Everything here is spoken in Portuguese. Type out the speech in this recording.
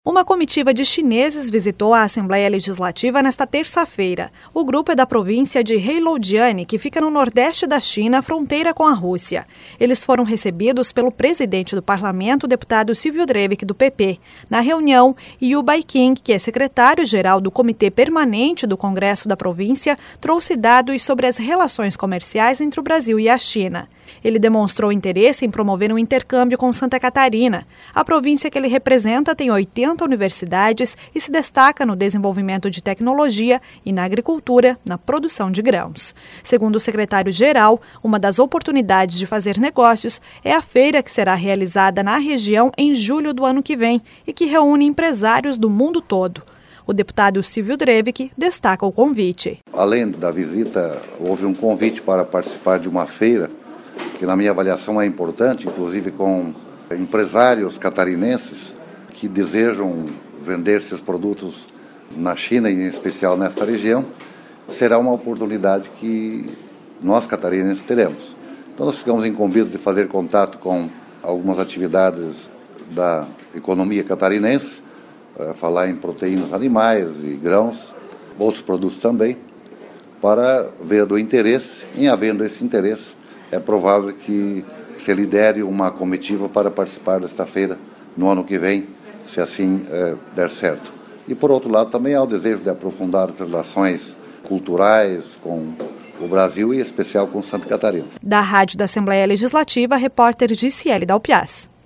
Uma comitiva de chineses visitou a Assembleia Legislativa nesta terça-feira. O grupo é da província de Heilongjiang, que fica no nordeste da China, fronteira com a Rússia. Eles foram recebidos pelo presidente do parlamento, o deputado Silvio Drevik, do PP. Na reunião, Yu Baiqing, que é secretário-geral do Comitê Permanente do Congresso da província, trouxe dados sobre as relações comerciais entre o Brasil e a China. Ele demonstrou interesse em promover um intercâmbio com Santa Catarina. A província que ele representa tem 80 universidades e se destaca no desenvolvimento de tecnologia e na agricultura, na produção de grãos. Segundo o secretário-geral, uma das oportunidades de fazer negócios é a feira que será realizada na região em julho do ano que vem e que reúne empresários do mundo todo. O deputado Silvio Drevik destaca o convite. Além da visita, houve um convite para participar de uma feira, que na minha avaliação é importante, inclusive com empresários catarinenses que desejam vender seus produtos na China e em especial nesta região. Será uma oportunidade que nós catarinenses teremos. Então nós ficamos incumbidos de fazer contato com algumas atividades da economia catarinense, falar em proteínas animais e grãos, outros produtos também, para ver do interesse. Em havendo esse interesse, é provável que se lidere uma comitiva para participar desta feira no ano que vem, se assim der certo. E, por outro lado, também há o desejo de aprofundar as relações culturais com o Brasil e, em especial, com Santa Catarina. Da Rádio da Assembleia Legislativa, repórter Giciele Dalpiaz.